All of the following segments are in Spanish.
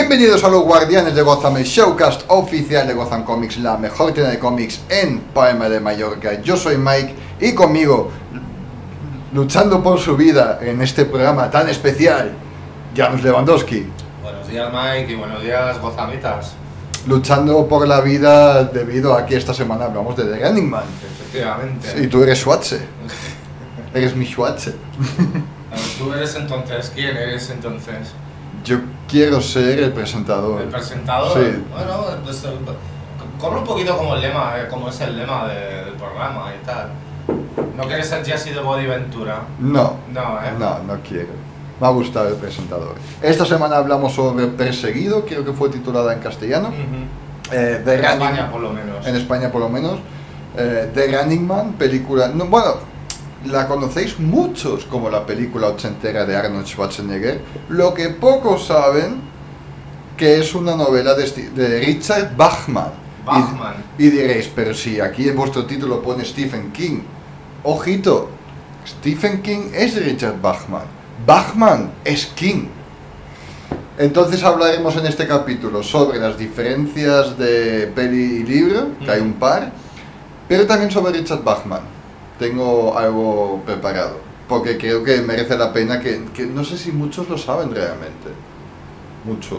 Bienvenidos a los Guardianes de Gotham, el showcast oficial de Gotham Comics, la mejor tienda de cómics en Palma de Mallorca. Yo soy Mike y conmigo, luchando por su vida en este programa tan especial, James Lewandowski. Buenos días, Mike, y buenos días, Gothamitas. Luchando por la vida debido a que esta semana hablamos de The Running Man. Efectivamente. Y tú eres Schwarze. Eres mi Schwarze. Tú eres entonces, ¿quién eres entonces? Yo quiero ser el presentador. ¿El presentador? Sí. Bueno, pues corre un poquito como el lema, como es el lema del programa y tal. ¿No quieres ser Jesse de Body Ventura? No. No quiero. Me ha gustado el presentador. Esta semana hablamos sobre Perseguido, creo que fue titulada en castellano. En España, por lo menos. En España, por lo menos. The Running Man, película... No, bueno, la conocéis muchos como la película ochentera de Arnold Schwarzenegger. Lo que pocos saben que es una novela de Richard Bachman. Y diréis, pero si aquí en vuestro título pone Stephen King. Ojito, Stephen King es Richard Bachman. Bachman es King. Entonces hablaremos en este capítulo sobre las diferencias de peli y libro, que hay un par, pero también sobre Richard Bachman. Tengo algo preparado, porque creo que merece la pena, que no sé si muchos lo saben realmente. Muchos.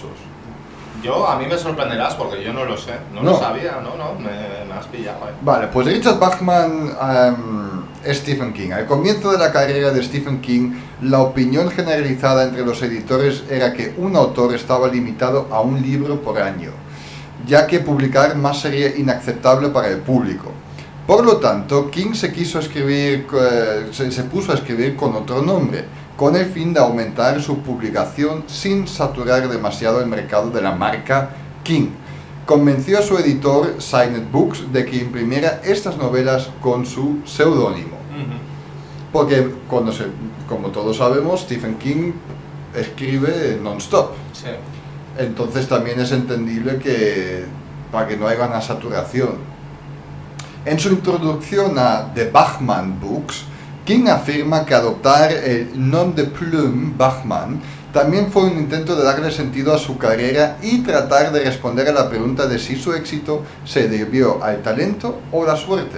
A mí me sorprenderás porque yo no lo sé, no lo sabía, me has pillado. Vale, pues Richard Bachman es Stephen King. Al comienzo de la carrera de Stephen King, la opinión generalizada entre los editores era que un autor estaba limitado a un libro por año, ya que publicar más sería inaceptable para el público. Por lo tanto, King se puso a escribir con otro nombre, con el fin de aumentar su publicación sin saturar demasiado el mercado de la marca King. Convenció a su editor, Signet Books, de que imprimiera estas novelas con su seudónimo. Porque, como todos sabemos, Stephen King escribe non-stop. Sí. Entonces también es entendible que para que no haya una saturación. En su introducción a The Bachman Books, King afirma que adoptar el nom de plume Bachman también fue un intento de darle sentido a su carrera y tratar de responder a la pregunta de si su éxito se debió al talento o la suerte.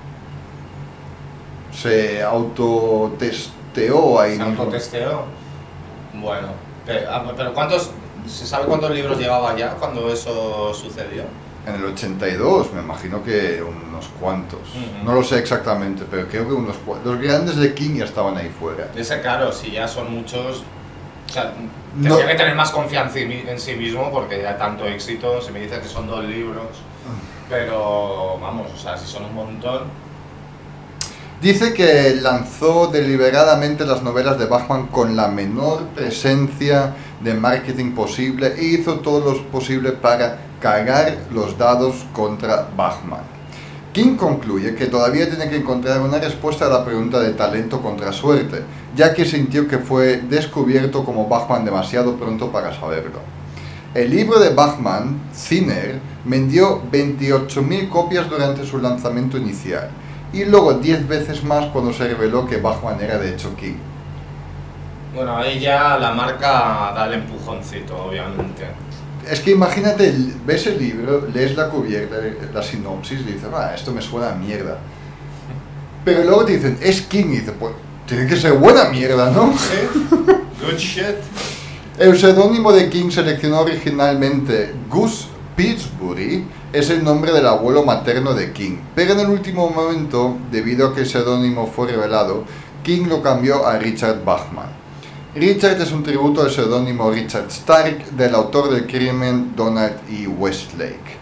Se autotesteó ahí. ¿Se autotesteó? Bueno, pero ¿se sabe cuántos libros llevaba ya cuando eso sucedió? En el 82, me imagino que unos cuantos. No lo sé exactamente, pero creo que unos cuantos. Los grandes de King ya estaban ahí fuera. Ese, claro, si ya son muchos... O sea, tendría que tener más confianza en sí mismo porque ya tanto éxito. Se me dice que son 2 libros, pero vamos, o sea, si son un montón... Dice que lanzó deliberadamente las novelas de Bachman con la menor presencia de marketing posible e hizo todo lo posible para cargar los dados contra Bachman. King concluye que todavía tiene que encontrar una respuesta a la pregunta de talento contra suerte, ya que sintió que fue descubierto como Bachman demasiado pronto para saberlo. El libro de Bachman, Thinner, vendió 28.000 copias durante su lanzamiento inicial, y luego 10 veces más cuando se reveló que Bachman era de hecho King. Bueno, ahí ya la marca da el empujoncito, obviamente. Es que imagínate, ves el libro, lees la cubierta, la sinopsis y dices, esto me suena a mierda. Pero luego te dicen, es King, y dices, pues tiene que ser buena mierda, ¿no? Sí, good shit. El seudónimo de King seleccionó originalmente Gus Pillsbury, es el nombre del abuelo materno de King, pero en el último momento, debido a que el seudónimo fue revelado, King lo cambió a Richard Bachman. Richard es un tributo al seudónimo Richard Stark del autor del crimen Donald E. Westlake.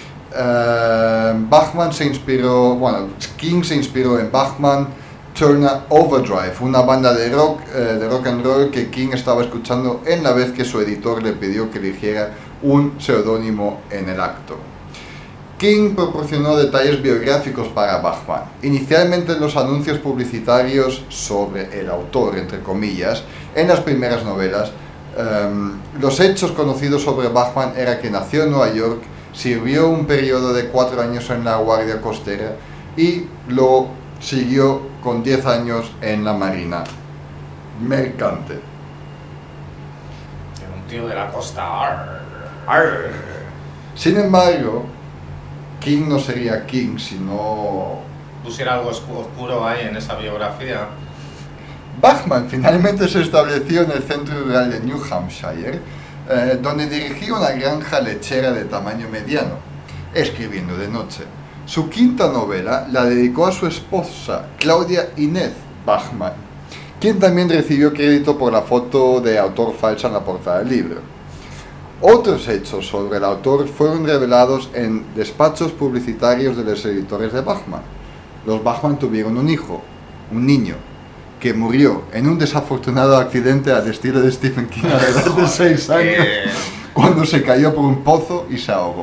King se inspiró en Bachman Turner Overdrive, una banda de rock and roll que King estaba escuchando en la vez que su editor le pidió que eligiera un seudónimo en el acto. King proporcionó detalles biográficos para Bachman. Inicialmente en los anuncios publicitarios sobre el autor, entre comillas, en las primeras novelas, los hechos conocidos sobre Bachman era que nació en Nueva York, sirvió un periodo de 4 años en la Guardia Costera y luego siguió con 10 años en la Marina Mercante. tío de la costa. Arr, arr. Sin embargo, King no sería King si no... Pusiera algo oscuro ahí en esa biografía. Bachman finalmente se estableció en el centro rural de New Hampshire, donde dirigía una granja lechera de tamaño mediano, escribiendo de noche. Su quinta novela la dedicó a su esposa, Claudia Inez Bachman, quien también recibió crédito por la foto de autor falsa en la portada del libro. Otros hechos sobre el autor fueron revelados en despachos publicitarios de los editores de Bachman. Los Bachman tuvieron un hijo, un niño, que murió en un desafortunado accidente al estilo de Stephen King a la edad de 6 años, cuando se cayó por un pozo y se ahogó.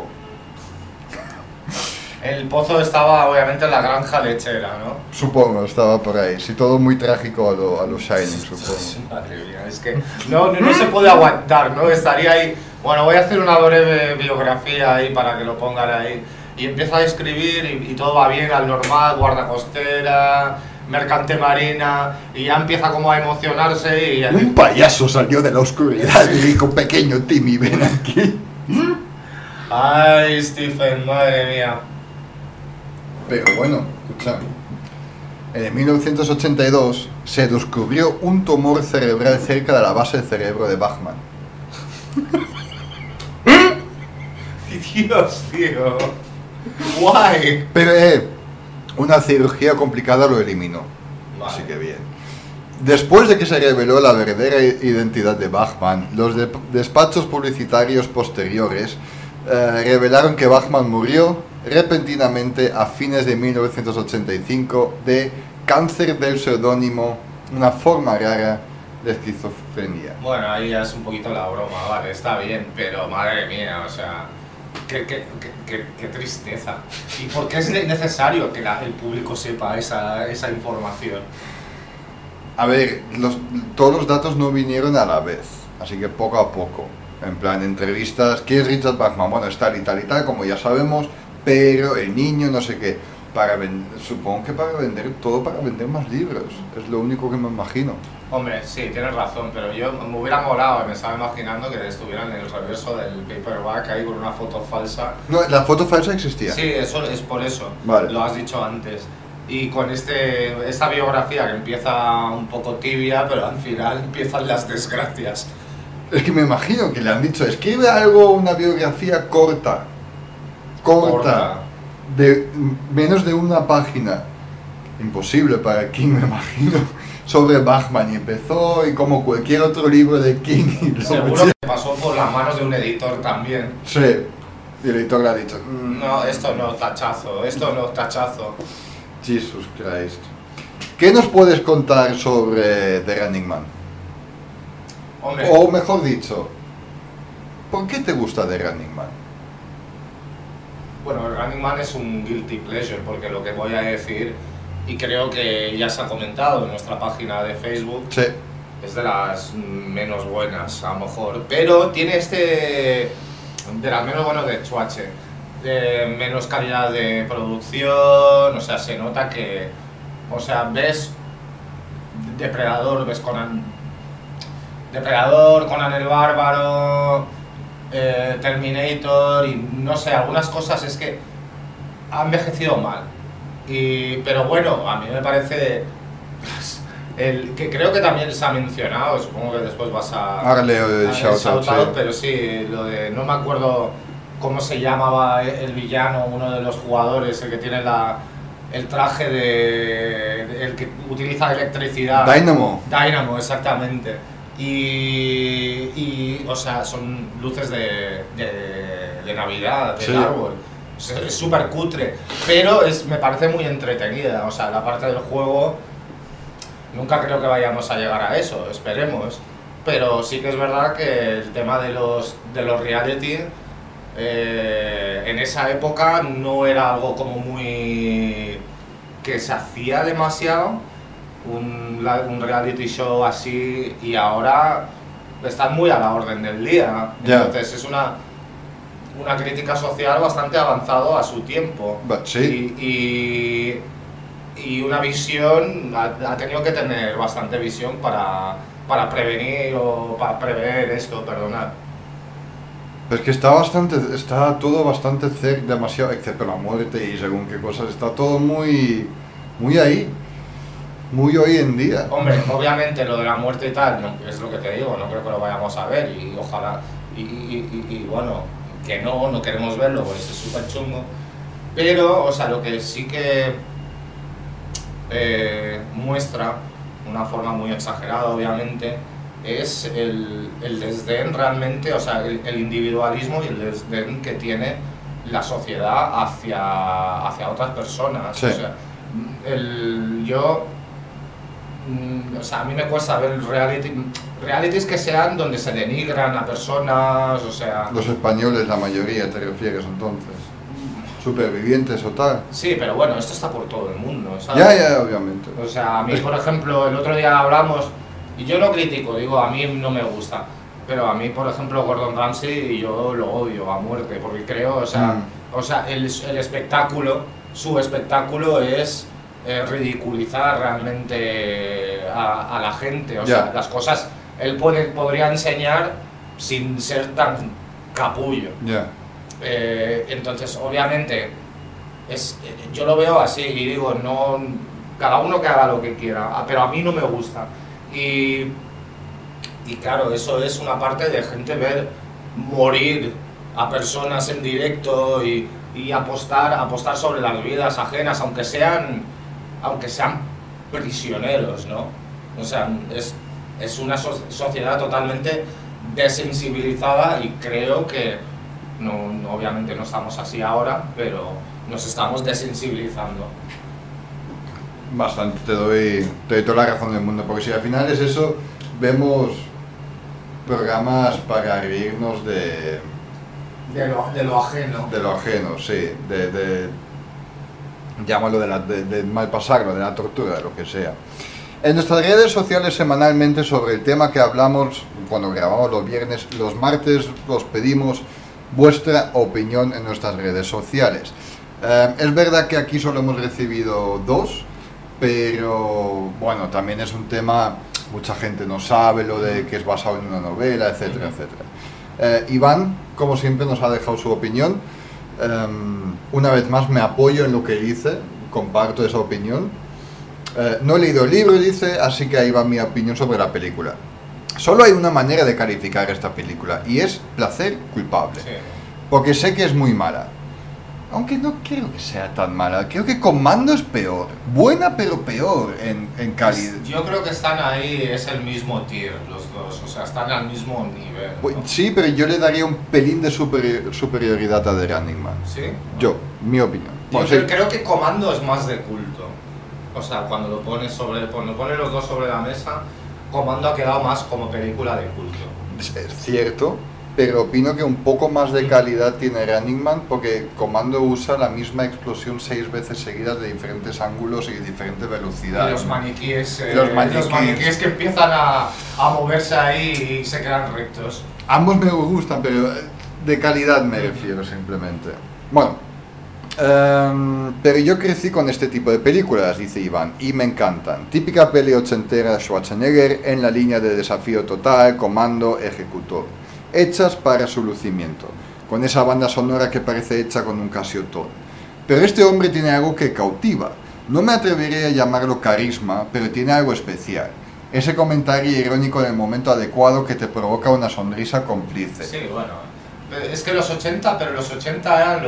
El pozo estaba obviamente en la granja lechera, ¿no? Supongo, estaba por ahí. Sí, todo muy trágico a lo Shining, supongo. Madre mía, es que no se puede aguantar, ¿no? Estaría ahí, bueno, voy a hacer una breve biografía ahí para que lo pongan ahí. Y empieza a escribir y todo va bien, al normal, guarda costera, mercante marina, y ya empieza como a emocionarse y... Un payaso salió de la oscuridad y dijo, pequeño Timmy, ven aquí. Ay, Stephen, madre mía. Pero bueno, escucha. En 1982 se descubrió un tumor cerebral cerca de la base del cerebro de Bachman. Dios, tío. Guay. Pero una cirugía complicada lo eliminó. Vale. Así que bien. Después de que se reveló la verdadera identidad de Bachman, los despachos publicitarios posteriores revelaron que Bachman murió repentinamente a fines de 1985 de cáncer del seudónimo, una forma rara de esquizofrenia. Bueno, ahí ya es un poquito la broma, vale, está bien, pero madre mía, o sea, qué tristeza. ¿Y por qué es necesario que el público sepa esa información? A ver, todos los datos no vinieron a la vez, así que poco a poco. En plan, entrevistas, ¿quién es Richard Bachman? Bueno, es tal y tal y tal, como ya sabemos, pero el niño no sé qué. Supongo que para vender más libros, es lo único que me imagino. Hombre, sí, tienes razón, pero yo me hubiera molado, me estaba imaginando que estuvieran en el reverso del paperback ahí con una foto falsa. No, la foto falsa existía. Sí, eso es por eso, vale. Lo has dicho antes. Y con esta biografía que empieza un poco tibia, pero al final empiezan las desgracias. Es que me imagino que le han dicho, escribe algo, una biografía corta, de menos de una página. Imposible para King, me imagino, sobre Bachman, y empezó, y como cualquier otro libro de King... Seguro que pasó por las manos de un editor también. Sí, y el editor le ha dicho... No, esto no, tachazo, Jesus Christ. ¿Qué nos puedes contar sobre The Running Man? Hombre. O mejor dicho, ¿por qué te gusta The Running Man? Bueno, Running Man es un guilty pleasure, porque lo que voy a decir, y creo que ya se ha comentado en nuestra página de Facebook, sí, es de las menos buenas, a lo mejor, pero tiene de las menos buenas de Chuache, de menos calidad de producción, o sea, se nota que, o sea, ves Depredador, ves Conan el Bárbaro, Terminator, y no sé, algunas cosas es que ha envejecido mal, pero bueno, a mí me parece que creo que también se ha mencionado, supongo que después vas a... Ahora leo el shout-out, pero sí, lo de, no me acuerdo cómo se llamaba el villano, uno de los jugadores, el que tiene el traje el que utiliza electricidad. Dynamo, exactamente. Y o sea, son luces de Navidad, del sí, árbol. Es súper cutre, pero me parece muy entretenida. O sea, la parte del juego, nunca creo que vayamos a llegar a eso, esperemos. Pero sí que es verdad que el tema de los reality, en esa época no era algo como muy... que se hacía demasiado, un reality show así, y ahora están muy a la orden del día. Entonces es una crítica social bastante avanzado a su tiempo. sí. Y una visión, ha tenido que tener bastante visión para para prevenir o para prever esto, perdonad. Pero es que está todo bastante demasiado, excepto la muerte y según qué cosas, está todo muy ahí, muy hoy en día. Hombre, obviamente lo de la muerte y tal, no, es lo que te digo, no creo que lo vayamos a ver y ojalá, y bueno, que no queremos verlo, pues es súper chungo. Pero, o sea, lo que sí que muestra, una forma muy exagerada obviamente, es el desdén realmente, o sea, el individualismo y el desdén que tiene la sociedad hacia otras personas. Sí. O sea, o sea, a mí me cuesta ver realities que sean donde se denigran a personas, o sea... Los españoles, la mayoría, te refieres entonces. Supervivientes o tal. Sí, pero bueno, esto está por todo el mundo, ¿sabes? Ya, obviamente. O sea, a mí, por ejemplo, el otro día hablamos, y yo no critico, digo, a mí no me gusta, pero a mí, por ejemplo, Gordon Ramsay, yo lo odio a muerte, porque creo, o sea, el espectáculo, su espectáculo es ridiculizar realmente a la gente, o sea, las cosas, él podría enseñar sin ser tan capullo. Entonces, obviamente, yo lo veo así y digo, no, cada uno que haga lo que quiera, pero a mí no me gusta. Y claro, eso es una parte de gente ver morir a personas en directo y apostar sobre las vidas ajenas, aunque sean prisioneros, ¿no? O sea, es una sociedad totalmente desensibilizada y creo que no, obviamente no estamos así ahora, pero nos estamos desensibilizando. Bastante, te doy toda la razón del mundo, porque si al final es eso, vemos programas para reírnos de lo ajeno. De lo ajeno, sí, llámalo de malpasarlo, de la tortura, de lo que sea. En nuestras redes sociales semanalmente sobre el tema que hablamos cuando grabamos los viernes, los martes os pedimos vuestra opinión en nuestras redes sociales. Es verdad que aquí solo hemos recibido 2, pero bueno, también es un tema, mucha gente no sabe lo de que es basado en una novela, etcétera, etcétera. Iván, como siempre, nos ha dejado su opinión. Una vez más me apoyo en lo que dice, comparto esa opinión. No he leído el libro, dice, así que ahí va mi opinión sobre la película. Solo hay una manera de calificar esta película y es placer culpable. Sí. Porque sé que es muy mala. Aunque no creo que sea tan mala. Creo que Commando es peor. Buena pero peor en calidad. Yo creo que están ahí, es el mismo tier los dos. O sea, están al mismo nivel, ¿no? Sí, pero yo le daría un pelín de superioridad a The Running Man. ¿Sí? Yo, mi opinión. Yo Bueno, sí. creo que Commando es más de culto. O sea, cuando lo pones los dos sobre la mesa, Commando ha quedado más como película de culto. Es cierto, pero opino que un poco más de calidad tiene Running Man porque Commando usa la misma explosión 6 veces seguidas de diferentes ángulos y diferentes velocidades. Y los maniquíes, Los maniquíes que empiezan a moverse ahí y se quedan rectos. Ambos me gustan, pero de calidad me refiero simplemente. Bueno, pero yo crecí con este tipo de películas, dice Iván, y me encantan. Típica peli ochentera de Schwarzenegger en la línea de Desafío Total, Comando, Ejecutor, hechas para su lucimiento, con esa banda sonora que parece hecha con un Casio-Tone. Pero este hombre tiene algo que cautiva. No me atrevería a llamarlo carisma, pero tiene algo especial. Ese comentario irónico en el momento adecuado que te provoca una sonrisa cómplice. Sí, bueno, es que los 80, pero los 80 eran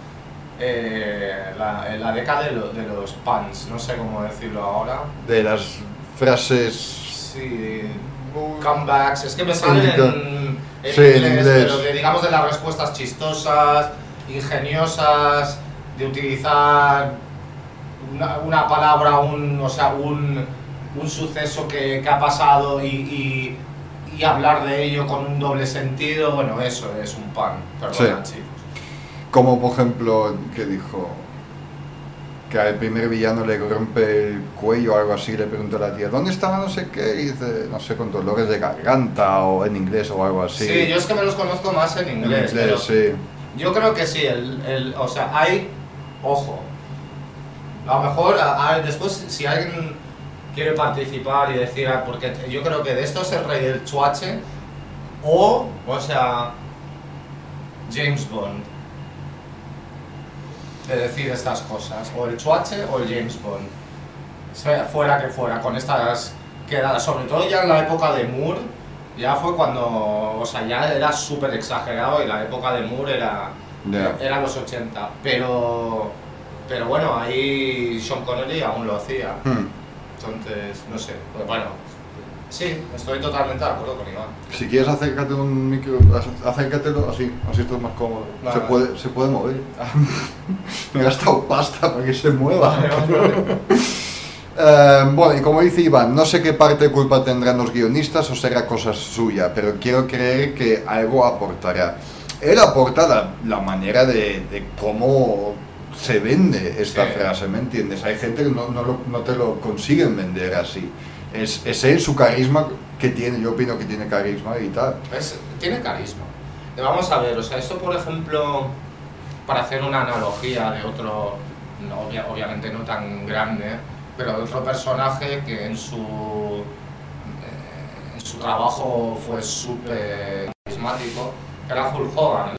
la década de los puns, no sé cómo decirlo ahora. De las frases... Sí, comebacks, es que me salen en sí, inglés, pero digamos de las respuestas chistosas, ingeniosas, de utilizar una palabra, un suceso que ha pasado y hablar de ello con un doble sentido. Bueno, eso es un pun, perdona, sí. chicos. Como por ejemplo, que dijo que al primer villano le rompe el cuello o algo así, le pregunta a la tía, ¿dónde estaba no sé qué? Y dice, no sé, con dolores de garganta o en inglés o algo así. Sí, yo es que me los conozco más en inglés. Pero sí. Yo creo que sí, o sea, hay, ojo, a lo mejor después si alguien quiere participar y decir, porque yo creo que de esto es el rey del chuache, o sea, James Bond, de decir estas cosas, o el chuache o el James Bond, fuera que fuera, con estas quedadas, sobre todo ya en la época de Moore, ya fue cuando, o sea, ya era súper exagerado y la época de Moore era los 80, pero bueno, ahí Sean Connery aún lo hacía, entonces, no sé, pues bueno, sí, estoy totalmente de acuerdo con Iván. Si quieres acércate un micro, acércatelo así estás más cómodo, se puede mover. Me he gastado pasta para que se mueva. Bueno, y como dice Iván, no sé qué parte de culpa tendrán los guionistas o será cosa suya, pero quiero creer que algo aportará. Él aporta la manera de cómo se vende esta frase, ¿me entiendes? Hay gente que no te lo consiguen vender así. Es él, su carisma que tiene, yo opino que tiene carisma y tal. Tiene carisma. Vamos a ver, o sea, esto por ejemplo, para hacer una analogía de otro, obviamente no tan grande, pero de otro personaje que en su trabajo fue súper carismático, era Hulk Hogan.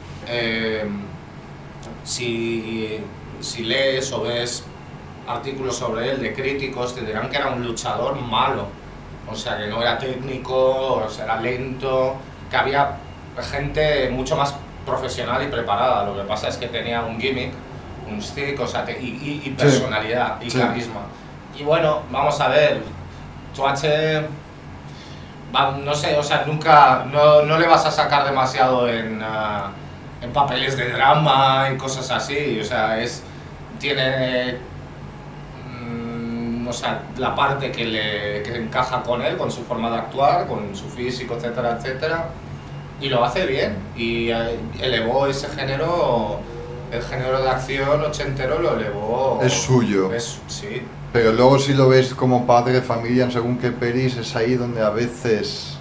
Si lees o ves artículos sobre él de críticos, te dirán que era un luchador malo, o sea, que no era técnico, o sea, era lento, que había gente mucho más profesional y preparada. Lo que pasa es que tenía un gimmick, un stick, o sea, y personalidad y carisma. Y bueno, vamos a ver, Chuache, no sé, o sea, nunca, no le vas a sacar demasiado en papeles de drama, en cosas así, o sea, tiene, o sea, la parte que encaja con él, con su forma de actuar, con su físico, etcétera, etcétera, y lo hace bien, y elevó ese género, el género de acción ochentero lo elevó. Es suyo. Sí. Pero luego si lo ves como padre de familia en según qué pelis, es ahí donde a veces,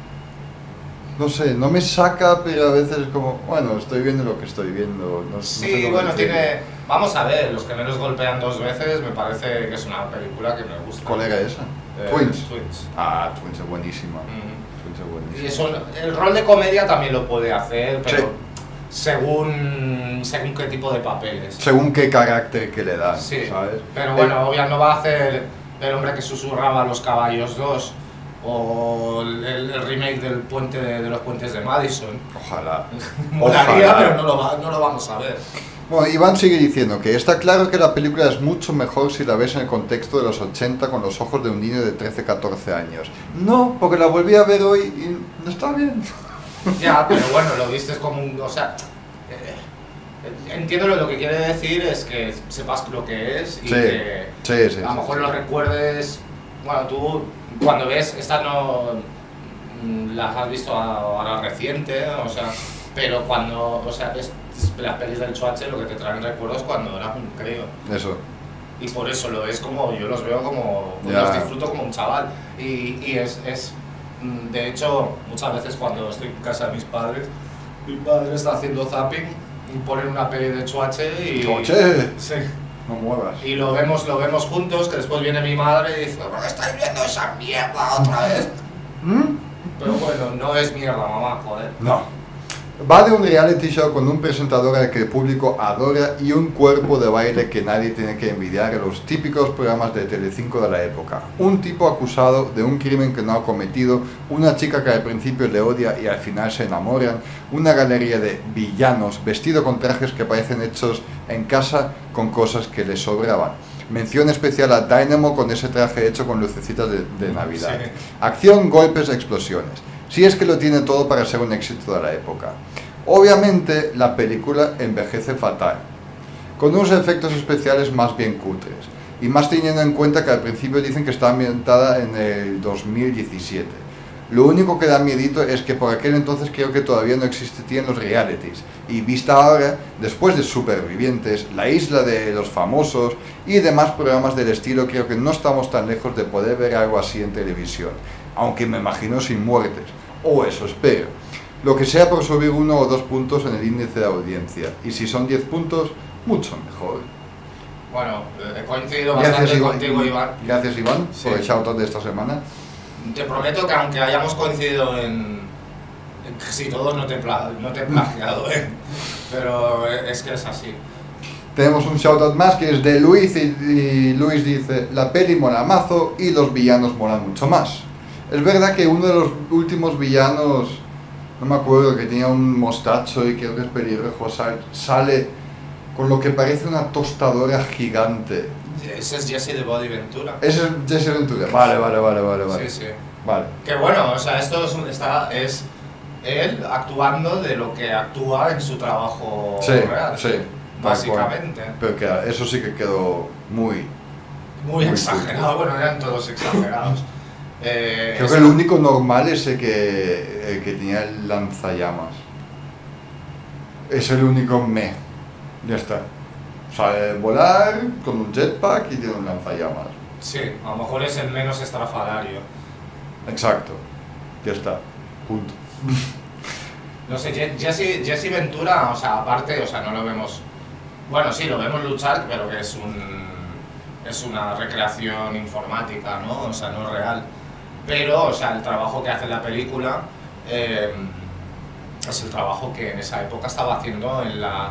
no sé, no me saca, pero a veces es como, bueno, estoy viendo lo que estoy viendo. No sí, sé bueno, vamos a ver, Los Gemelos golpean dos veces, me parece que es una película que me gusta. ¿Cuál era esa? Twins. Twins. Ah, Twins es buenísima. Twins es buenísima. Y el rol de comedia también lo puede hacer, pero sí, según qué tipo de papeles. Según qué carácter que le das, sí, ¿sabes? Pero bueno, obviamente no va a hacer El hombre que susurraba a los caballos 2 o el remake del puente de los puentes de Madison. Ojalá. Molaría, pero no lo vamos a ver. Bueno, Iván sigue diciendo que está claro que la película es mucho mejor si la ves en el contexto de los 80 con los ojos de un niño de 13-14 años. No, porque la volví a ver hoy y no está bien. Ya, pero bueno, lo viste como un... O sea, entiendo lo que quiere decir es que sepas lo que es y que a lo mejor lo recuerdes... Bueno, tú cuando ves, esta no las has visto ahora reciente, o sea, pero cuando, o sea, las pelis del Chuache lo que te traen recuerdos cuando eras un crío. Eso. Y por eso lo ves como, yo los veo como, los disfruto como un chaval. Y es de hecho, muchas veces cuando estoy en casa de mis padres, mi padre está haciendo zapping y ponen una peli de Chuache y... ¡Chuache! Sí. No muevas. Y lo vemos juntos, que después viene mi madre y dice, ¿por qué estáis viendo esa mierda otra vez? Pero bueno, no es mierda, mamá, joder. No. Va de un reality show con un presentador al que el público adora y un cuerpo de baile que nadie tiene que envidiar a los típicos programas de Telecinco de la época. Un tipo acusado de un crimen que no ha cometido, una chica que al principio le odia y al final se enamoran, una galería de villanos vestidos con trajes que parecen hechos en casa con cosas que le sobraban. Mención especial a Dynamo con ese traje hecho con lucecitas de Navidad. Sí. Acción, golpes, explosiones. Si es que lo tiene todo para ser un éxito de la época. Obviamente la película envejece fatal, con unos efectos especiales más bien cutres, y más teniendo en cuenta que al principio dicen que está ambientada en el 2017. Lo único que da miedito es que por aquel entonces creo que todavía no existían los realities, y vista ahora, después de Supervivientes, La Isla de los Famosos y demás programas del estilo, creo que no estamos tan lejos de poder ver algo así en televisión, aunque me imagino sin muertes, o eso espero. Lo que sea por subir 1 o 2 puntos en el índice de audiencia, y si son 10 puntos, mucho mejor. Bueno, he coincidido bastante contigo, Iván. Gracias, Iván, Sí. por el shoutout de esta semana. Te prometo que aunque hayamos coincidido en casi todo, no te he plagiado, pero es que es así. Tenemos un shoutout más que es de Luis y Luis dice: la peli mola mazo y los villanos molan mucho más. Es verdad que uno de los últimos villanos, no me acuerdo, que tenía un mostacho y creo que es pelirrojo, sale con lo que parece una tostadora gigante. Ese es Jesse de Body Ventura. Ese es Jesse Ventura. Vale. Sí. Vale. Que bueno, o sea, esto es él actuando de lo que actúa en su trabajo real. Sí. Básicamente. Pero que eso sí que quedó muy Exagerado. Bueno, eran todos exagerados. Creo que el único normal es el que tenía el lanzallamas. Es el único ya está. Sabe volar con un jetpack y tiene un lanzallamas. Sí, a lo mejor es el menos estrafalario. Exacto. Ya está. Punto. No sé, Jesse Ventura, o sea, aparte, o sea, no lo vemos... Bueno, sí, lo vemos luchar, pero que es una recreación informática, ¿no? O sea, no es real. Pero, o sea, el trabajo que hace en la película es el trabajo que en esa época estaba haciendo en la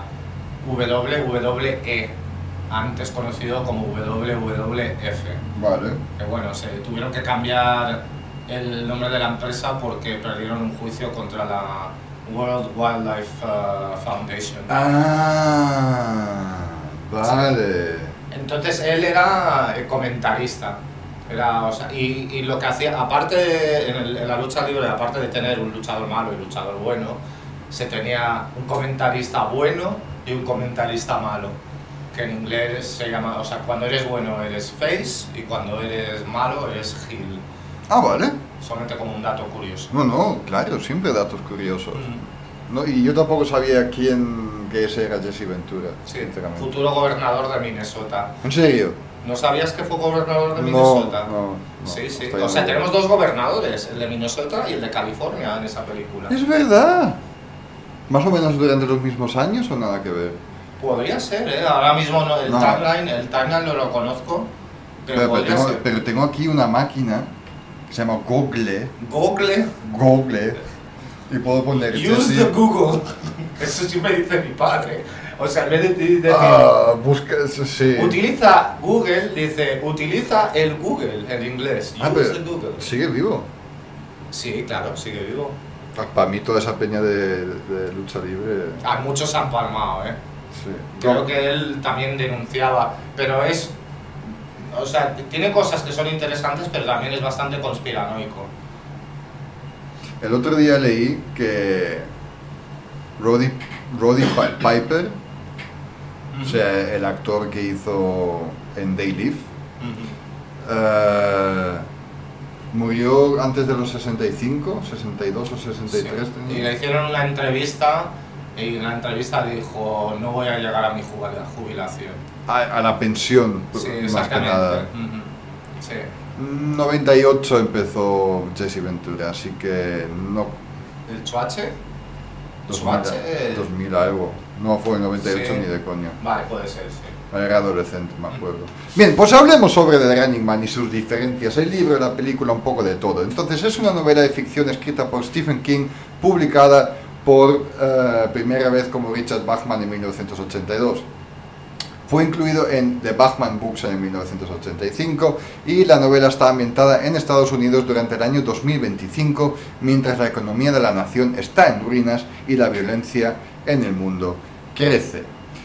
WWE, antes conocido como WWF. Vale. Que bueno, se tuvieron que cambiar el nombre de la empresa porque perdieron un juicio contra la World Wildlife Foundation. Ah, vale. Entonces él era comentarista. O sea, y lo que hacía, aparte en la lucha libre, aparte de tener un luchador malo y un luchador bueno, se tenía un comentarista bueno y un comentarista malo, que en inglés se llama, o sea, cuando eres bueno eres face y cuando eres malo eres heel. Ah, vale. Solamente como un dato curioso. No, claro, siempre datos curiosos. No, y yo tampoco sabía que ese era Jesse Ventura, Sí, sinceramente. futuro gobernador de Minnesota. ¿En serio? ¿No sabías que fue gobernador de Minnesota? No. Sí. Estoy O sea, muy- tenemos dos gobernadores, el de Minnesota y el de California en esa película. Es verdad. ¿Más o menos durante los mismos años o nada que ver? Podría ser, ¿eh? Ahora mismo no, el No. timeline no lo conozco, pero podría ser. Pero tengo aquí una máquina que se llama Google, y puedo poner Use Jesse- the Google. Eso sí me dice mi padre. O sea, en vez de decir busca, sí. utiliza Google, dice utiliza el Google en inglés. Use Pero the Google. sigue vivo. Sí, claro, sigue vivo. Para mí toda esa peña de lucha libre, A muchos han palmado, ¿eh? sí. Creo que él también denunciaba, pero o sea, tiene cosas que son interesantes, pero también es bastante conspiranoico. El otro día leí que Roddy Piper, o sea, el actor que hizo en They Live, murió antes de los 65, 62 o 63. Sí. tenía. Y le hicieron una entrevista y en la entrevista dijo no voy a llegar a mi jubilación. A la pensión, Sí, más que exactamente. nada. Sí. 98 empezó Jesse Ventura, así que no. ¿El Chuache? 2000 algo. No fue en 98 Sí. ni de coña. Vale, puede ser, sí. Era adolescente, me acuerdo. Bien, pues hablemos sobre The Running Man y sus diferencias. El libro y la película, un poco de todo. Entonces, es una novela de ficción escrita por Stephen King, publicada por primera vez como Richard Bachman en 1982. Fue incluido en The Bachman Books en 1985 y la novela está ambientada en Estados Unidos durante el año 2025, mientras la economía de la nación está en ruinas y la violencia en el mundo crece.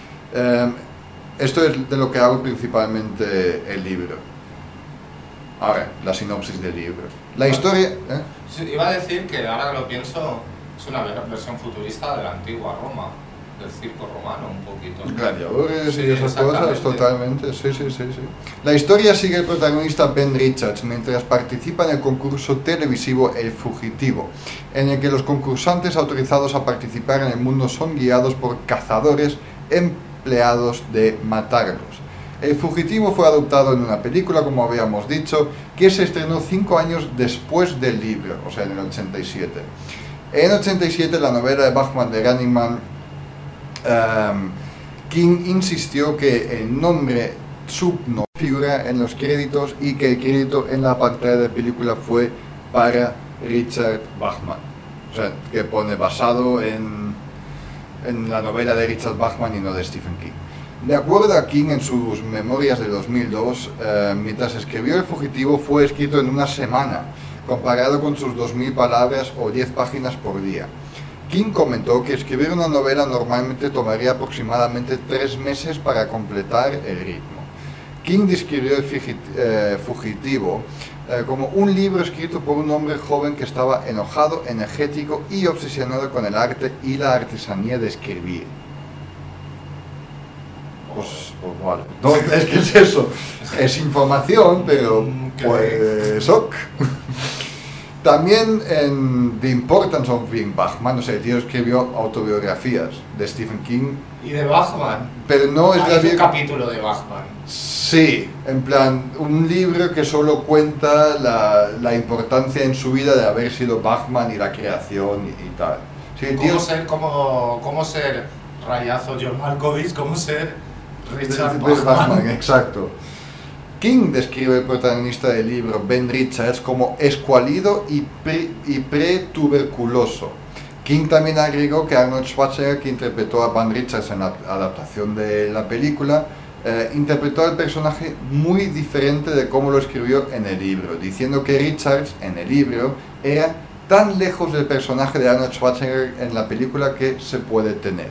Esto es de lo que hago principalmente el libro. Ahora, la sinopsis del libro. La historia... Sí, iba a decir que ahora que lo pienso, es una versión futurista de la antigua Roma, del circo romano un poquito. Gladiadores Sí, y esas cosas, exactamente. totalmente, sí. La historia sigue el protagonista Ben Richards mientras participa en el concurso televisivo El Fugitivo, en el que los concursantes autorizados a participar en el mundo son guiados por cazadores empleados de matarlos. El Fugitivo fue adoptado en una película, como habíamos dicho, que se estrenó 5 años después del libro, o sea, en el 87. En 87, la novela de Bachman de Running Man, King insistió que el nombre no figura en los créditos y que el crédito en la pantalla de película fue para Richard Bachman. O sea, que pone basado en la novela de Richard Bachman y no de Stephen King. De acuerdo a King, en sus memorias de 2002, mientras escribió El fugitivo fue escrito en una semana, comparado con sus 2000 palabras o 10 páginas por día. King comentó que escribir una novela normalmente tomaría aproximadamente 3 meses para completar el ritmo. King describió El fugitivo como un libro escrito por un hombre joven que estaba enojado, energético y obsesionado con el arte y la artesanía de escribir. Pues vale. No, es que es eso. Es información, pero pues ok. También en The Importance of Being Bachman, o sea, el tío escribió autobiografías de Stephen King. ¿Y de Bachman? Pero no es un capítulo de Bachman. Sí, en plan, un libro que solo cuenta la importancia en su vida de haber sido Bachman y la creación y tal. Sí, ¿Cómo ser Rayazo John Malkovich? ¿Cómo ser Richard Bachman? Exacto. King describe el protagonista del libro, Ben Richards, como escuálido y pretuberculoso. King también agregó que Arnold Schwarzenegger, que interpretó a Ben Richards en la adaptación de la película, interpretó al personaje muy diferente de cómo lo escribió en el libro, diciendo que Richards en el libro era tan lejos del personaje de Arnold Schwarzenegger en la película que se puede tener.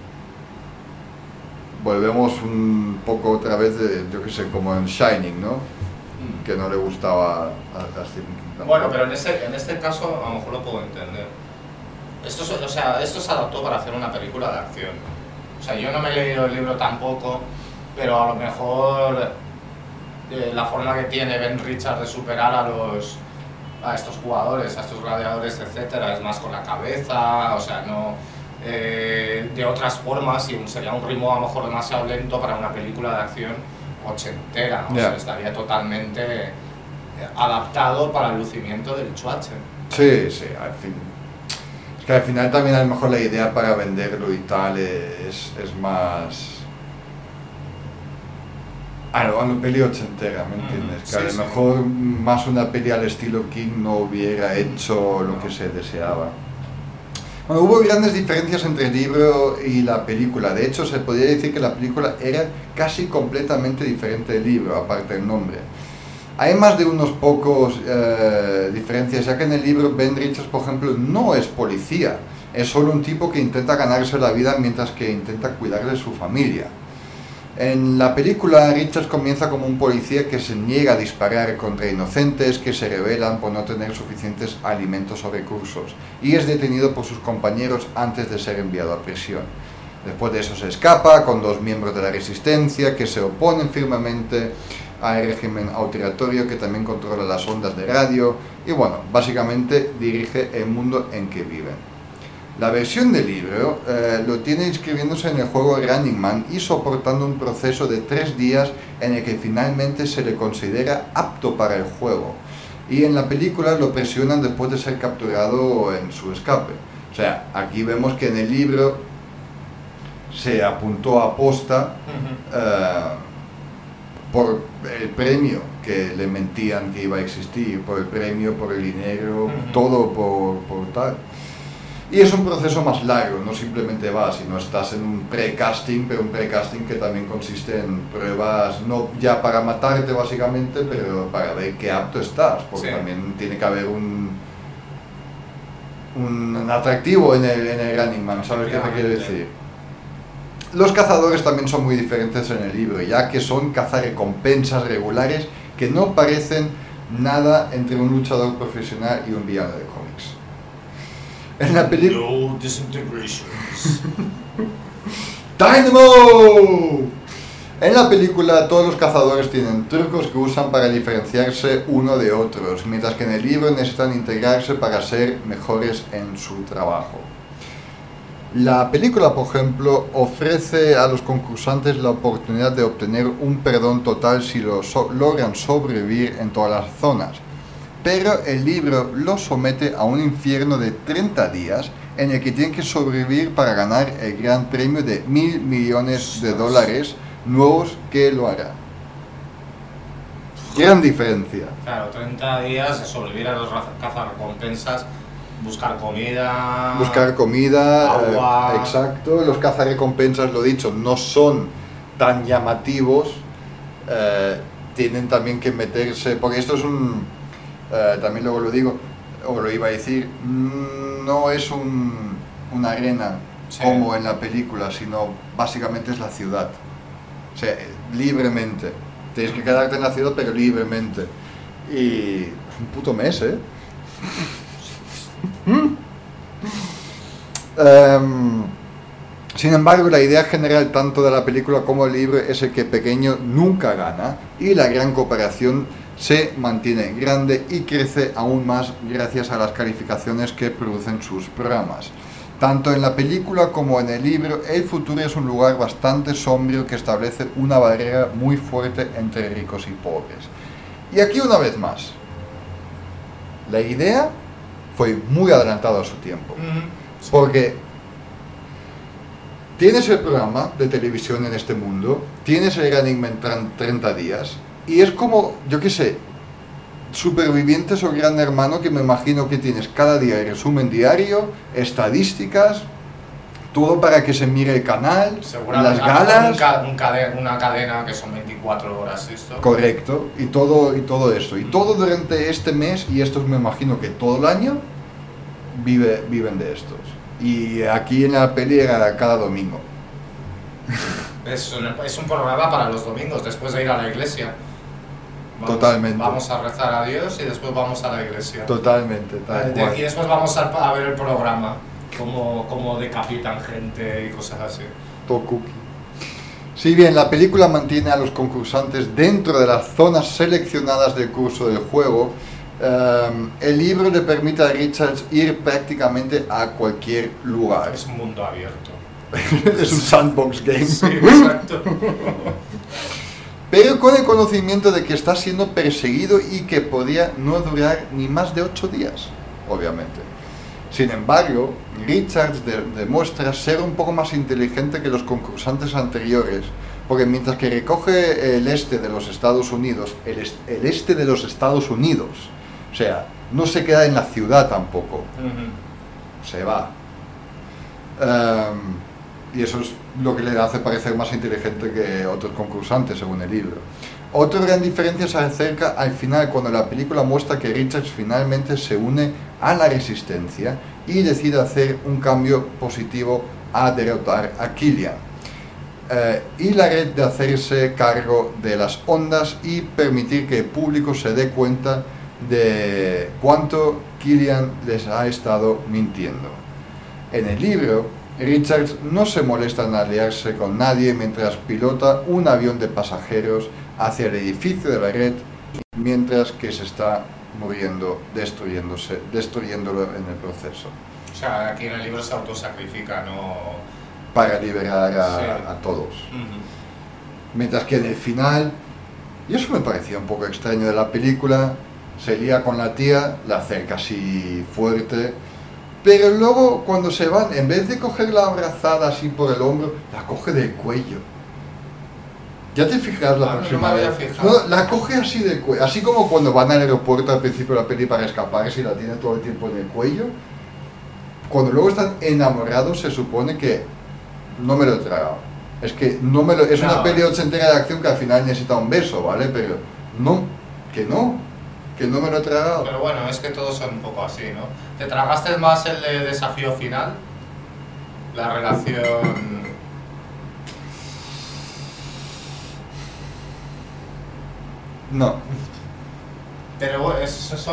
Volvemos un poco otra vez de, yo que sé, como en Shining, ¿no? Que no le gustaba a Stephen King. Bueno, pero en este caso a lo mejor lo puedo entender. Esto se adaptó para hacer una película de acción. O sea, yo no me he leído el libro tampoco, pero a lo mejor la forma que tiene Ben Richards de superar a estos jugadores, a estos gladiadores, etcétera, es más con la cabeza, o sea, no... de otras formas, y sería un ritmo a lo mejor demasiado lento para una película de acción ochentera, ¿no? O sea, estaría totalmente adaptado para el lucimiento del Schwarzenegger. Sí, al fin. Es que al final también a lo mejor la idea para venderlo y tal es más... una peli ochentera, ¿me entiendes? Que a lo mejor más una peli al estilo King no hubiera hecho lo que se deseaba. Bueno, hubo grandes diferencias entre el libro y la película. De hecho, se podría decir que la película era casi completamente diferente del libro, aparte del nombre. Hay más de unos pocos diferencias, ya que en el libro Ben Richards, por ejemplo, no es policía. Es solo un tipo que intenta ganarse la vida mientras que intenta cuidar de su familia. En la película, Richards comienza como un policía que se niega a disparar contra inocentes que se rebelan por no tener suficientes alimentos o recursos, y es detenido por sus compañeros antes de ser enviado a prisión. Después de eso se escapa con 2 miembros de la resistencia que se oponen firmemente al régimen autoritario que también controla las ondas de radio y bueno, básicamente dirige el mundo en que viven. La versión del libro lo tiene inscribiéndose en el juego Running Man y soportando un proceso de 3 días en el que finalmente se le considera apto para el juego. Y en la película lo presionan después de ser capturado en su escape. O sea, aquí vemos que en el libro se apuntó a posta por el premio que le mentían que iba a existir, por el premio, por el dinero, todo por tal. Y es un proceso más largo, no simplemente vas, sino estás en un pre-casting, pero un pre-casting que también consiste en pruebas, no ya para matarte básicamente, pero para ver qué apto estás, porque también tiene que haber un atractivo en el Running Man, ¿sabes qué te quiero decir? Los cazadores también son muy diferentes en el libro, ya que son cazarrecompensas regulares que no parecen nada entre un luchador profesional y un villano de cómics. En la película... No disintegrations. ¡Dynamo! En la película todos los cazadores tienen trucos que usan para diferenciarse uno de otros, mientras que en el libro necesitan integrarse para ser mejores en su trabajo. La película, por ejemplo, ofrece a los concursantes la oportunidad de obtener un perdón total si logran sobrevivir en todas las zonas. Pero el libro los somete a un infierno de 30 días en el que tienen que sobrevivir para ganar el gran premio de $1.000 millones nuevos que lo hará. Gran diferencia. Claro, 30 días, sobrevivir a los cazarrecompensas, buscar comida, agua. agua. Exacto. Los cazarrecompensas, lo dicho, no son tan llamativos. Tienen también que meterse, porque esto es también luego lo digo, o lo iba a decir, no es una arena como en la película, sino básicamente es la ciudad. O sea, libremente. Tienes que quedarte en la ciudad, pero libremente. Y un puto mes, ¿eh? Sin embargo, la idea general tanto de la película como del libro es el que pequeño nunca gana y la gran cooperación se mantiene grande y crece aún más gracias a las calificaciones que producen sus programas. Tanto en la película como en el libro, el futuro es un lugar bastante sombrío que establece una barrera muy fuerte entre ricos y pobres. Y aquí una vez más, la idea fue muy adelantada a su tiempo, porque tienes el programa de televisión en este mundo, tienes el Running Man 30 días, y es como, yo qué sé, Supervivientes o Gran Hermano, que me imagino que tienes cada día el resumen diario, estadísticas, todo para que se mire el canal, las galas. Una cadena que son 24 horas esto. Correcto, y todo eso. Y todo durante este mes, y estos me imagino que todo el año, viven de estos. Y aquí en la peli era cada domingo. Es un programa para los domingos, después de ir a la iglesia. Totalmente. Vamos a rezar a Dios y después vamos a la iglesia. Totalmente, tal cual. Y después vamos a ver el programa, cómo decapitan gente y cosas así. Todo cookie. Si bien la película mantiene a los concursantes dentro de las zonas seleccionadas del curso del juego, el libro le permite a Richards ir prácticamente a cualquier lugar. Es un mundo abierto. Es un sandbox game. Sí, exacto. Pero con el conocimiento de que está siendo perseguido y que podría no durar ni más de 8 días, obviamente. Sin embargo, Richards demuestra ser un poco más inteligente que los concursantes anteriores, porque mientras que recoge el este de los Estados Unidos, el este de los Estados Unidos, o sea, no se queda en la ciudad tampoco, se va. Y eso es lo que le hace parecer más inteligente que otros concursantes, según el libro. Otra gran diferencia se acerca al final, cuando la película muestra que Richards finalmente se une a la resistencia y decide hacer un cambio positivo a derrotar a Killian. Y la red de hacerse cargo de las ondas y permitir que el público se dé cuenta de cuánto Killian les ha estado mintiendo. En el libro, Richards no se molesta en aliarse con nadie mientras pilota un avión de pasajeros hacia el edificio de la red, mientras que se está muriendo, destruyéndolo en el proceso. O sea, aquí en el libro se autosacrifica, ¿no? Para liberar a todos. Mientras que en el final, y eso me parecía un poco extraño de la película, se lía con la tía, la acerca así fuerte, pero luego cuando se van, en vez de cogerla abrazada así por el hombro, la coge del cuello. Ya te fijas la próxima vez. No, la coge así del cuello, así como cuando van al aeropuerto al principio de la peli para escaparse y la tiene todo el tiempo en el cuello. Cuando luego están enamorados se supone que no me lo he tragado. Es que no me lo... Es una peli ochentera de acción que al final necesita un beso, ¿vale? Pero que no me lo he tragado. Pero bueno, es que todos son un poco así, ¿no? ¿Te tragaste más el de desafío final? La relación... No. Pero bueno,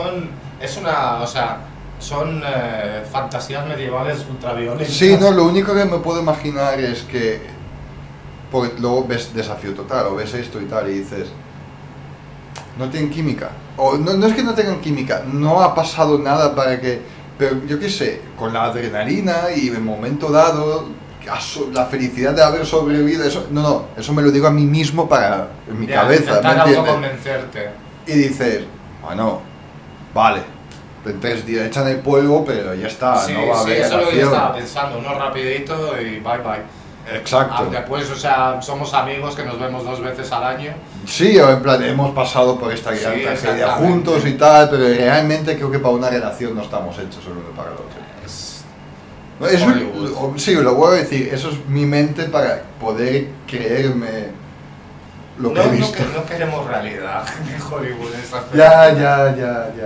son fantasías medievales ultraviolentas. Sí, no, lo único que me puedo imaginar es que... Porque luego ves Desafío Total o ves esto y tal y dices... No tienen química. O no es que no tengan química, no ha pasado nada para que... Pero yo qué sé, con la adrenalina y en el momento dado, la felicidad de haber sobrevivido, eso me lo digo a mí mismo en mi cabeza, ¿me entiendes? Autoconvencerte. Y dices, bueno, vale, en 3 días echan el polvo, pero ya está, Sí, no va a haber eso es lo que yo acción. estaba pensando, uno rapidito y bye bye. Exacto. Aunque pues, o sea, somos amigos que nos vemos 2 veces al año. Sí, o en plan, hemos pasado por esta gran Sí, tragedia exactamente. juntos y tal, pero realmente creo que para una relación no estamos hechos el uno para el otro. Eso, Hollywood. sí, lo voy a decir, eso es mi mente para poder creerme lo que he visto. No queremos realidad en Hollywood. Ya.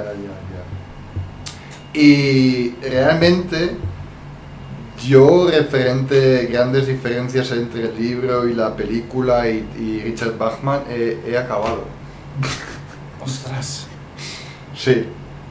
Y realmente, yo referente grandes diferencias entre el libro y la película y Richard Bachman, he acabado. Ostras. Sí.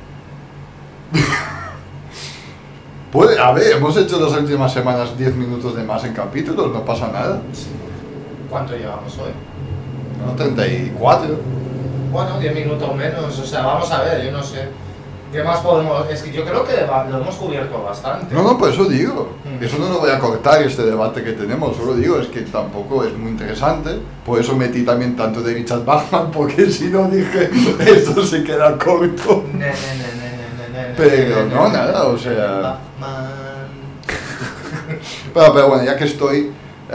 A ver, hemos hecho las últimas semanas 10 minutos de más en capítulos, no pasa nada. ¿Cuánto llevamos hoy? ¿No? 34. Bueno, 10 minutos menos, o sea, vamos a ver, yo no sé. ¿Qué más podemos...? Es que yo creo que lo hemos cubierto bastante. No, pues eso digo. Eso no lo voy a cortar, este debate que tenemos. Solo digo, es que tampoco es muy interesante. Por eso metí también tanto de Richard Bachman, porque si no dije, esto se queda corto. Pero no, nada, o sea... Pero bueno, ya que estoy...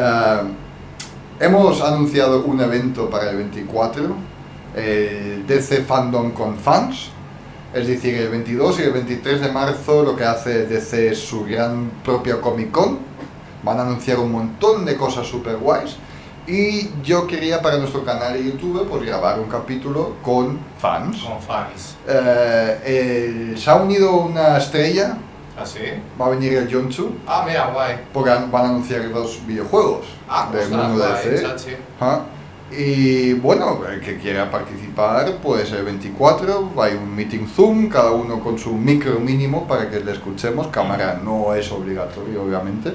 hemos anunciado un evento para el 24, el DC Fandom con Fans. Es decir, el 22 y el 23 de marzo lo que hace DC es su gran propia Comic Con. Van a anunciar un montón de cosas super guays. Y yo quería para nuestro canal de YouTube pues grabar un capítulo con fans. Con fans. Se ha unido una estrella. ¿Ah, sí? Va a venir el Jonchu. Ah, mira, guay. Porque van a anunciar 2 videojuegos del mundo de DC. chachi. Ajá. Y bueno, el que quiera participar, pues el 24 hay un meeting Zoom, cada uno con su micro mínimo para que le escuchemos. Cámara no es obligatorio, obviamente.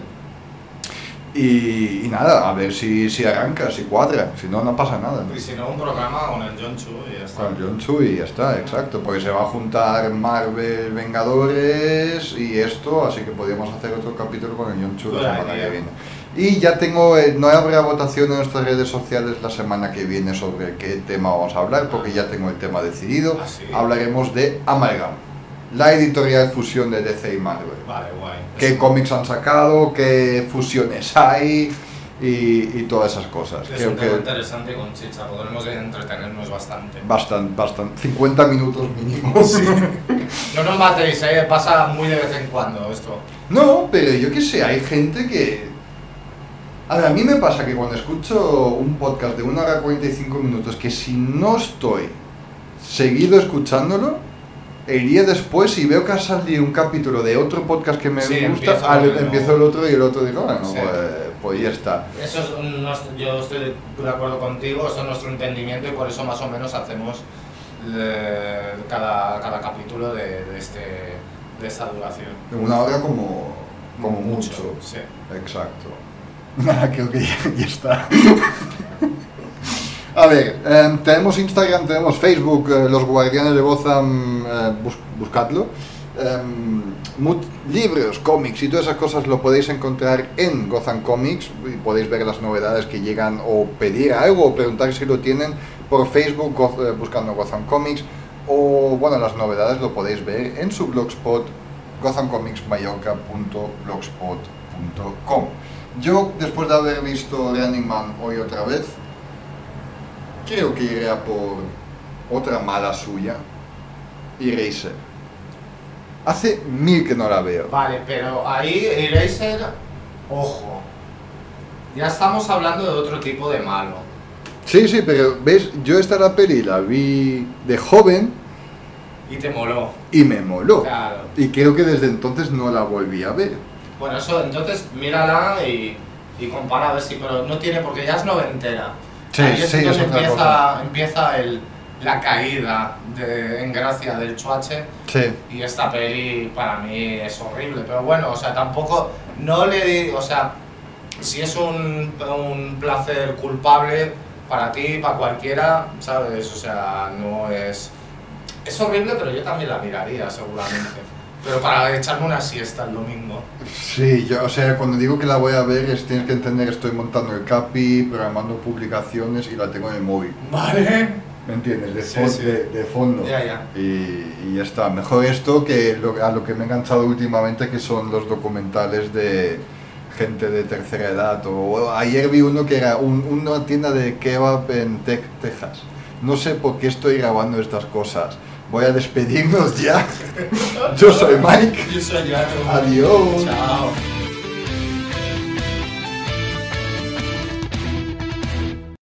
Y nada, a ver si arranca, si cuadra, si no, no pasa nada. Y si no, un programa con el John Chu y ya está. Con John Chu y ya está, exacto, porque se va a juntar Marvel, Vengadores y esto, así que podríamos hacer otro capítulo con el John Chu la semana que viene. Y ya tengo, no habrá votación en nuestras redes sociales la semana que viene sobre qué tema vamos a hablar, porque ya tengo el tema decidido. ¿Ah, sí? Hablaremos de Amalgam, la editorial fusión de DC y Marvel. Vale, guay. Qué cómics han sacado, qué fusiones hay y todas esas cosas. Es Creo un que tema interesante con chicha, podremos entretenernos bastante. bastante, 50 minutos mínimo. Sí. No nos matéis, pasa muy de vez en cuando esto. No, pero yo qué sé, hay gente que... A ver, a mí me pasa que cuando escucho un podcast de 1 hora 45 minutos, que si no estoy seguido escuchándolo, el día después, y veo que ha salido un capítulo de otro podcast que me gusta, empiezo el otro y el otro digo, bueno, sí. pues ya está. Eso es, yo estoy de acuerdo contigo, eso es nuestro entendimiento y por eso más o menos hacemos cada capítulo de esta duración. 1 hora como mucho. Sí. Exacto. Creo que ya está. A ver, tenemos Instagram, tenemos Facebook, Los Guardianes de Gotham, buscadlo. Libros, cómics y todas esas cosas lo podéis encontrar en Gotham Comics y podéis ver las novedades que llegan o pedir algo o preguntar si lo tienen por Facebook buscando Gotham Comics, o bueno, las novedades lo podéis ver en su blogspot gothamcomicsmallorca.blogspot.com. Yo, después de haber visto Running Man hoy otra vez, creo que iré a por otra mala suya, Eraser. Hace 1000 que no la veo. Vale, pero ahí Eraser, ojo, ya estamos hablando de otro tipo de malo. Sí, pero ves, yo la peli la vi de joven Y te moló. y me moló. Claro. Y creo que desde entonces no la volví a ver. Bueno, eso, entonces mírala y compara a ver si, pero no tiene, porque ya es noventera. Sí, Ahí es sí, donde es otra cosa. empieza la caída en gracia del Chuache. Sí. Y esta peli para mí es horrible, pero bueno, o sea, tampoco, no le digo, o sea, si es un placer culpable para ti, para cualquiera, ¿sabes? O sea, no es... Es horrible, pero yo también la miraría, seguramente. Pero para echarme una siesta el domingo. Sí, yo, o sea, cuando digo que la voy a ver, tienes que entender que estoy montando el Capi, programando publicaciones y la tengo en el móvil. Vale. ¿Me entiendes? Sí. De fondo. Ya. Y ya está. Mejor esto que a lo que me he enganchado últimamente, que son los documentales de gente de tercera edad. O ayer vi uno que era una tienda de kebab en Texas. No sé por qué estoy grabando estas cosas. Voy a despedirnos ya. Yo soy Mike. Yo soy Gato. Adiós. Chao.